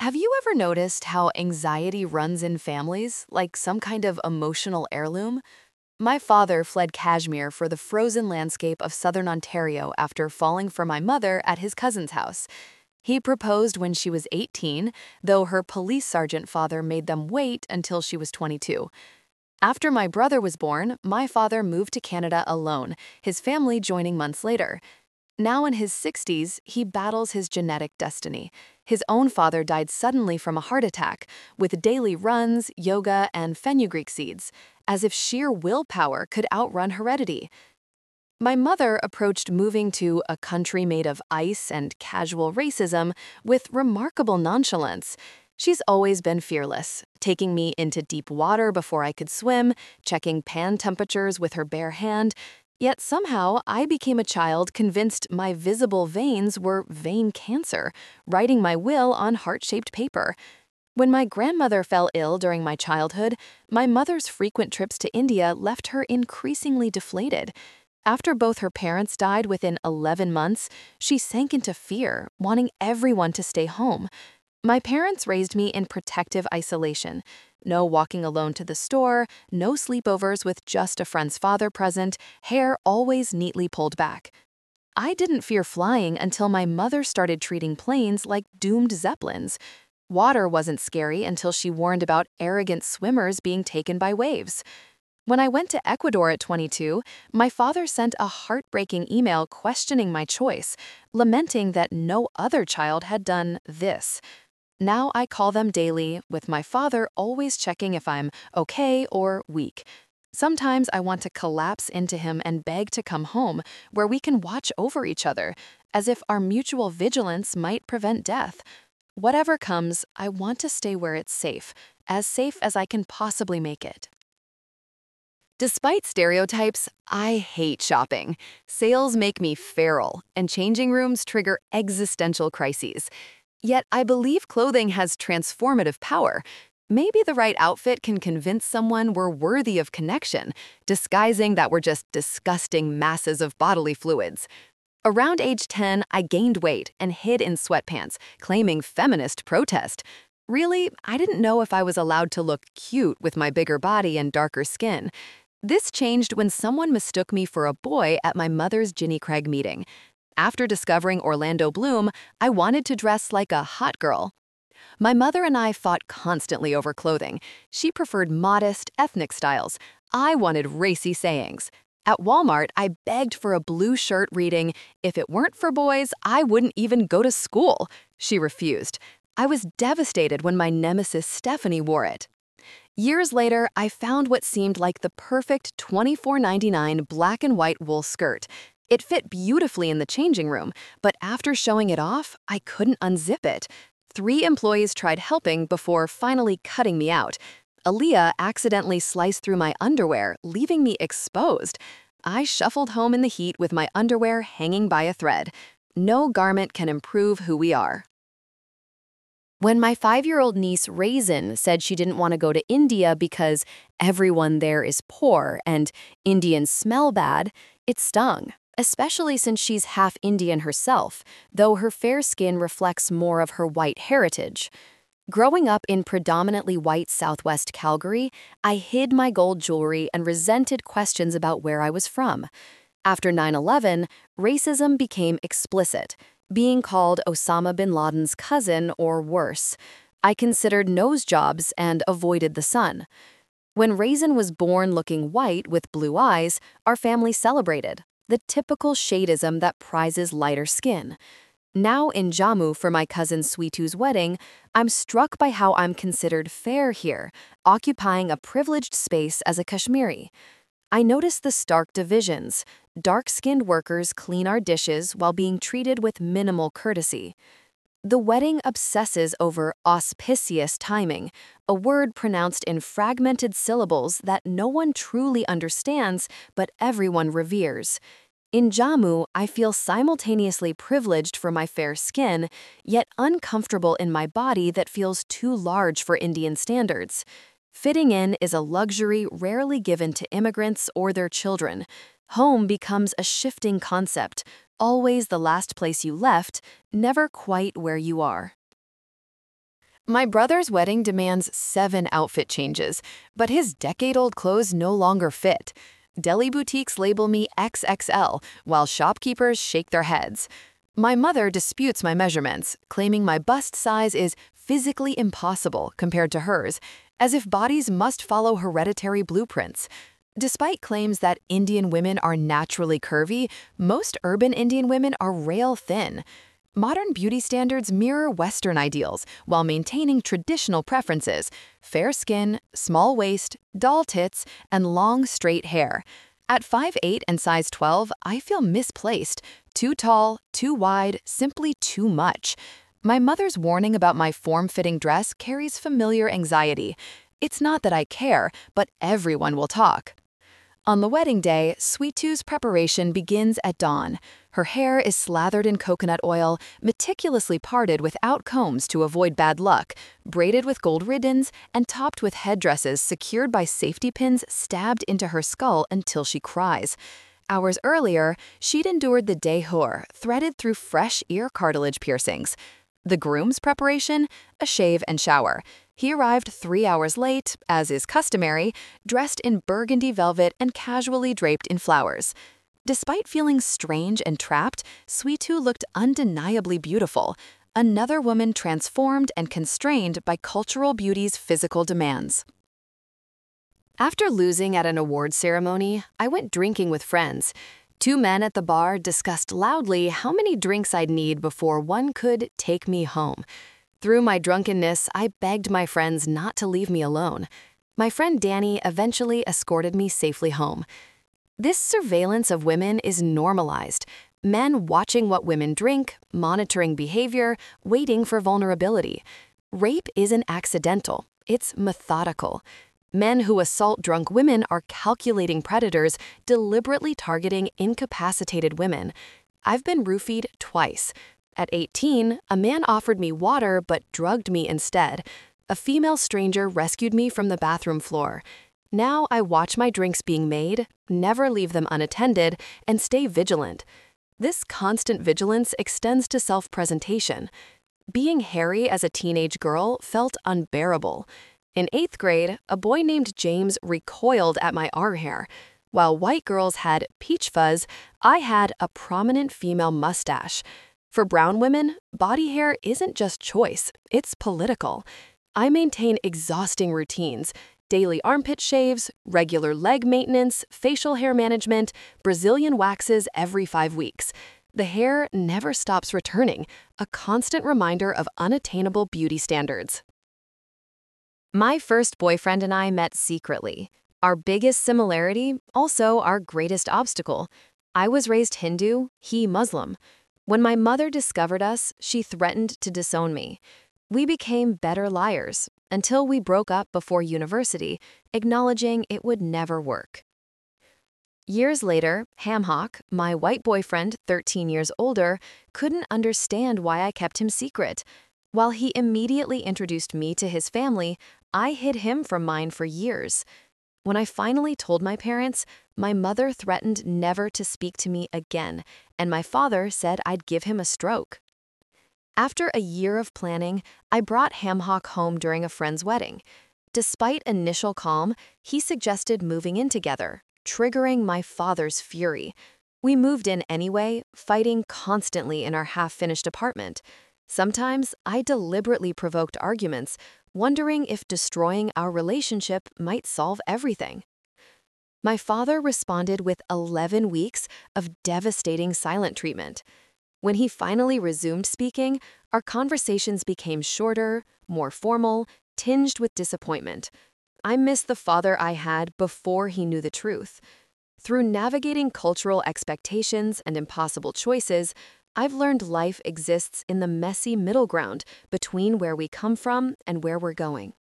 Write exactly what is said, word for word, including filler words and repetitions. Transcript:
Have you ever noticed how anxiety runs in families, like some kind of emotional heirloom? My father fled Kashmir for the frozen landscape of southern Ontario after falling for my mother at his cousin's house. He proposed when she was eighteen, though her police sergeant father made them wait until she was twenty-two. After my brother was born, my father moved to Canada alone, his family joining months later. Now in his sixties, he battles his genetic destiny. His own father died suddenly from a heart attack, with daily runs, yoga, and fenugreek seeds, as if sheer willpower could outrun heredity. My mother approached moving to a country made of ice and casual racism with remarkable nonchalance. She's always been fearless, taking me into deep water before I could swim, checking pan temperatures with her bare hand. Yet somehow I became a child convinced my visible veins were vein cancer, writing my will on heart-shaped paper. When my grandmother fell ill during my childhood, my mother's frequent trips to India left her increasingly deflated. After both her parents died within eleven months, she sank into fear, wanting everyone to stay home. My parents raised me in protective isolation. No walking alone to the store, no sleepovers with just a friend's father present, hair always neatly pulled back. I didn't fear flying until my mother started treating planes like doomed zeppelins. Water wasn't scary until she warned about arrogant swimmers being taken by waves. When I went to Ecuador at twenty-two, my father sent a heartbreaking email questioning my choice, lamenting that no other child had done this. Now I call them daily, with my father always checking if I'm okay or weak. Sometimes I want to collapse into him and beg to come home, where we can watch over each other, as if our mutual vigilance might prevent death. Whatever comes, I want to stay where it's safe, as safe as I can possibly make it. Despite stereotypes, I hate shopping. Sales make me feral, and changing rooms trigger existential crises. Yet I believe clothing has transformative power. Maybe the right outfit can convince someone we're worthy of connection, disguising that we're just disgusting masses of bodily fluids. Around age ten, I gained weight and hid in sweatpants, claiming feminist protest. Really, I didn't know if I was allowed to look cute with my bigger body and darker skin. This changed when someone mistook me for a boy at my mother's Ginny Craig meeting. After discovering Orlando Bloom, I wanted to dress like a hot girl. My mother and I fought constantly over clothing. She preferred modest, ethnic styles. I wanted racy sayings. At Walmart, I begged for a blue shirt reading, "If it weren't for boys, I wouldn't even go to school." She refused. I was devastated when my nemesis Stephanie wore it. Years later, I found what seemed like the perfect twenty-four ninety-nine black and white wool skirt. It fit beautifully in the changing room, but after showing it off, I couldn't unzip it. Three employees tried helping before finally cutting me out. Aaliyah accidentally sliced through my underwear, leaving me exposed. I shuffled home in the heat with my underwear hanging by a thread. No garment can improve who we are. When my five-year-old niece Raisin said she didn't want to go to India because everyone there is poor and Indians smell bad, it stung, especially since she's half Indian herself, though her fair skin reflects more of her white heritage. Growing up in predominantly white Southwest Calgary, I hid my gold jewelry and resented questions about where I was from. After nine eleven, racism became explicit, being called Osama bin Laden's cousin or worse. I considered nose jobs and avoided the sun. When Raisin was born looking white with blue eyes, our family celebrated, the typical shadeism that prizes lighter skin. Now in Jammu for my cousin Sweetu's wedding, I'm struck by how I'm considered fair here, occupying a privileged space as a Kashmiri. I notice the stark divisions. Dark-skinned workers clean our dishes while being treated with minimal courtesy. The wedding obsesses over auspicious timing, a word pronounced in fragmented syllables that no one truly understands but everyone reveres. In Jammu, I feel simultaneously privileged for my fair skin, yet uncomfortable in my body that feels too large for Indian standards. Fitting in is a luxury rarely given to immigrants or their children. Home becomes a shifting concept, always the last place you left, never quite where you are. My brother's wedding demands seven outfit changes, but his decade-old clothes no longer fit. Deli boutiques label me X X L, while shopkeepers shake their heads. My mother disputes my measurements, claiming my bust size is physically impossible compared to hers, as if bodies must follow hereditary blueprints. Despite claims that Indian women are naturally curvy, most urban Indian women are rail thin. Modern beauty standards mirror Western ideals while maintaining traditional preferences: fair skin, small waist, doll tits, and long, straight hair. At five eight and size twelve, I feel misplaced, too tall, too wide, simply too much. My mother's warning about my form-fitting dress carries familiar anxiety. It's not that I care, but everyone will talk. On the wedding day, Sweetu's preparation begins at dawn. Her hair is slathered in coconut oil, meticulously parted without combs to avoid bad luck, braided with gold ribbons, and topped with headdresses secured by safety pins stabbed into her skull until she cries. Hours earlier, she'd endured the dehor, threaded through fresh ear cartilage piercings. The groom's preparation? A shave and shower. He arrived three hours late, as is customary, dressed in burgundy velvet and casually draped in flowers. Despite feeling strange and trapped, Sweetu looked undeniably beautiful, another woman transformed and constrained by cultural beauty's physical demands. After losing at an awards ceremony, I went drinking with friends. Two men at the bar discussed loudly how many drinks I'd need before one could take me home. Through my drunkenness, I begged my friends not to leave me alone. My friend Danny eventually escorted me safely home. This surveillance of women is normalized. Men watching what women drink, monitoring behavior, waiting for vulnerability. Rape isn't accidental, it's methodical. Men who assault drunk women are calculating predators, deliberately targeting incapacitated women. I've been roofied twice. At eighteen, a man offered me water but drugged me instead. A female stranger rescued me from the bathroom floor. Now I watch my drinks being made, never leave them unattended, and stay vigilant. This constant vigilance extends to self-presentation. Being hairy as a teenage girl felt unbearable. In eighth grade, a boy named James recoiled at my R hair. While white girls had peach fuzz, I had a prominent female mustache. For brown women, body hair isn't just choice, it's political. I maintain exhausting routines: daily armpit shaves, regular leg maintenance, facial hair management, Brazilian waxes every five weeks. The hair never stops returning, a constant reminder of unattainable beauty standards. My first boyfriend and I met secretly. Our biggest similarity, also our greatest obstacle. I was raised Hindu, he Muslim. When my mother discovered us, she threatened to disown me. We became better liars, until we broke up before university, acknowledging it would never work. Years later, Hamhock, my white boyfriend, thirteen years older, couldn't understand why I kept him secret. While he immediately introduced me to his family, I hid him from mine for years. When I finally told my parents, my mother threatened never to speak to me again, and my father said I'd give him a stroke. After a year of planning, I brought Hamhock home during a friend's wedding. Despite initial calm, he suggested moving in together, triggering my father's fury. We moved in anyway, fighting constantly in our half-finished apartment. Sometimes I deliberately provoked arguments, wondering if destroying our relationship might solve everything. My father responded with eleven weeks of devastating silent treatment. When he finally resumed speaking, our conversations became shorter, more formal, tinged with disappointment. I miss the father I had before he knew the truth. Through navigating cultural expectations and impossible choices, I've learned life exists in the messy middle ground between where we come from and where we're going.